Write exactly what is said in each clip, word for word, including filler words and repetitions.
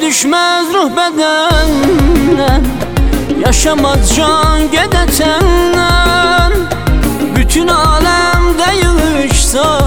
düşmez ruh bedenden, yaşamaz can gedetenden. Bütün alemde yığışsa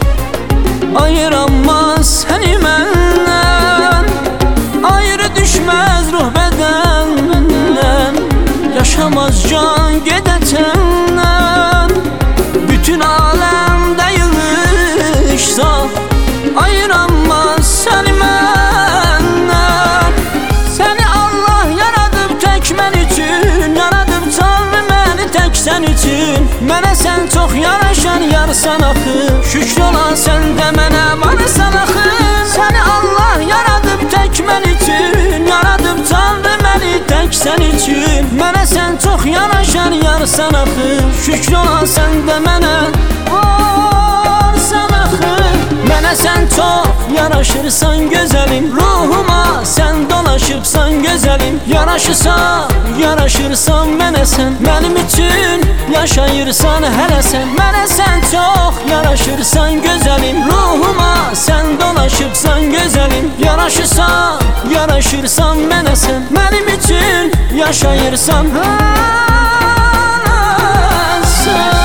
ayıramaz seni menden. Ayrı düşmez ruh bedenden, yaşamaz can gedetenden. Bütün alemde yığışsa ayıramaz seni menden. Seni Allah yaradıp tek men üçün, yaradıp Tanrı məni tek sen üçün. Mənə sen çok yaraşan yarsan axı, şükür ola səndə mənə varsan axı. Səni Allah yaradıp tek men üçün, yaradıp Tanrı məni tek sen üçün. Mənə sen çok yaraşan yarsan axı, şükür ola səndə mənə varsan axı. Mənə sen çok yaraşırsan gözəlim, ruhuma sen dolaşıbsan gözəlim. Yaraşırsan, yaraşırsan mənə sen, mənim üçün yaşayırsan hələ sen. Mənə sen çok yaraşırsan gözəlim, ruhuma sen dolaşıbsan gözəlim. Yaraşırsan, yaraşırsan mənə sen, mənim üçün yaşayırsan hələ sen.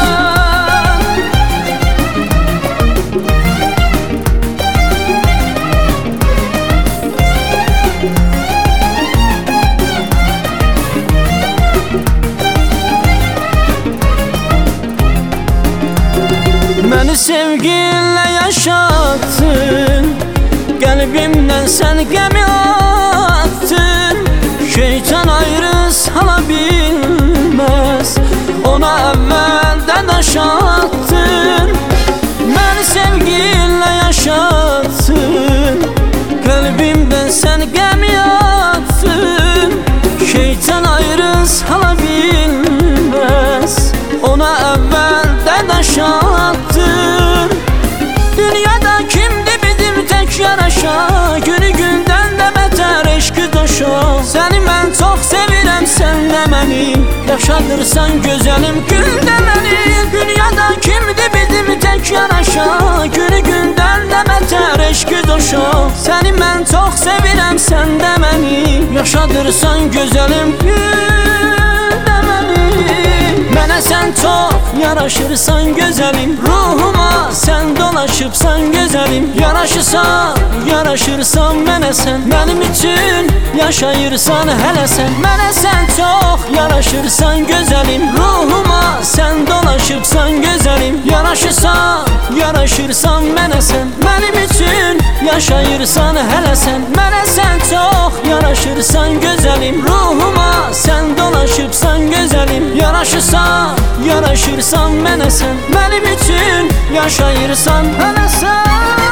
Beni sevginle yaşattın, kalbimden sen gemi attın. Şeytan ayrı salabilmez, ona evvelden aşattın. Beni sevginle yaşattın, kalbimden sen gemi attın. Şeytan ayrı salabilmez, ona evvelden aşattın. Dünyada kimdi bizim tek yaraşa, günü günden de beter eşkı doşa. Seni ben çok sevirem, sen de beni yaşadırsan güzelim, gül de beni. Dünyada kimdi bizim tek yaraşa, günü günden de beter eşkı doşa. Seni ben çok sevirem, sen de beni yaşadırsan güzelim, gül de beni. Mənə sen çok yaraşırsan gözəlim, ruhuma sen dolaşıbsan gözəlim. Yaraşırsan, yaraşırsan mənə sen, mənim üçün yaşayırsan hələ sen. Mənə sen çok yaraşırsan gözəlim, ruhuma sen dolaşıbsan gözəlim. Yaraşırsan, yaraşırsan mənə sen, mənim üçün yaşayırsan hələ sen. Mənə sen çok yaraşırsan gözəlim, ruhuma sen dolaşıbsan gözəlim. Yaraşırsan, yaraşırsan mənə sen, mənim üçün yaşayırsan hələ sen.